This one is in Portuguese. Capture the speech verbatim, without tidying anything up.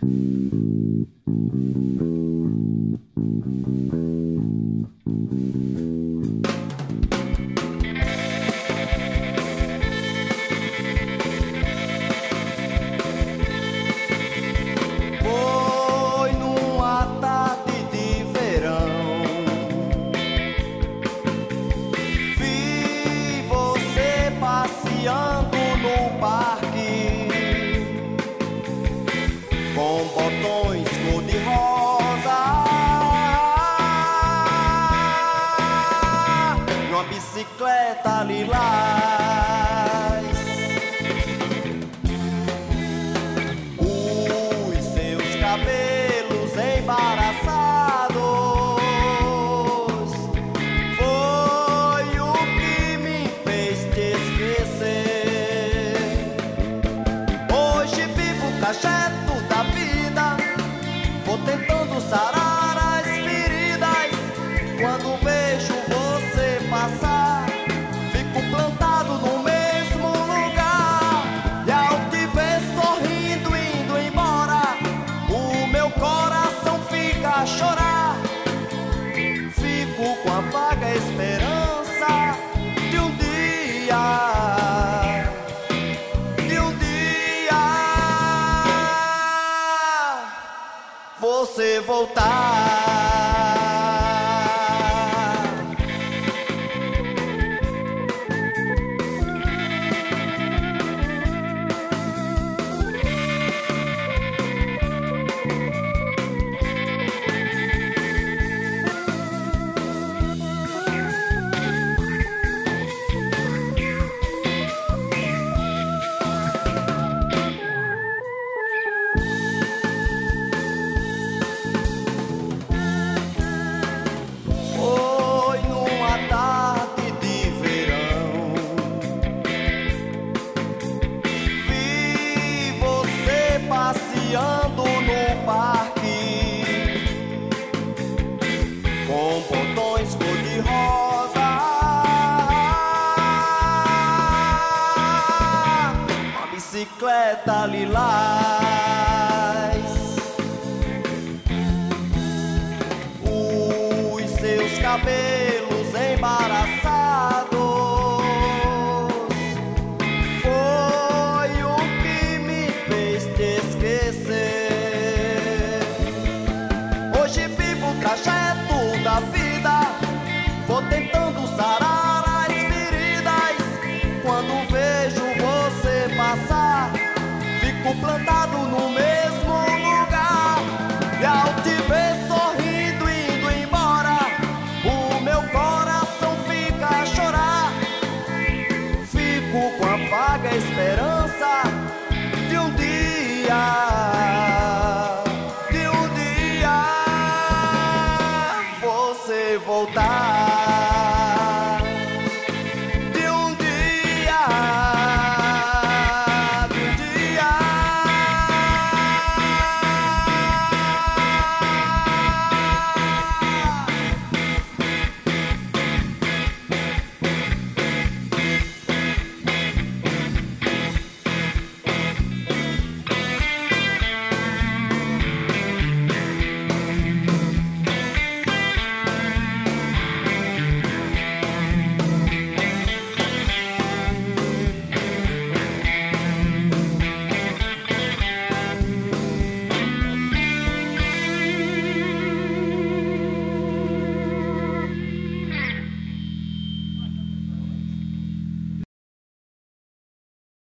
Bicicleta lilás, os seus cabelos embaraçados foi o que me fez te esquecer. Hoje vivo o trajeto da vida, vou tentando sarar as feridas. Quando vejo você passar, fico plantado no mesmo lugar. E ao te ver sorrindo, indo embora, o meu coração fica a chorar. Fico com a vaga esperança de um dia, de um dia você voltar. Passeando no parque com botões cor-de-rosa, uma bicicleta lilás, os seus cabelos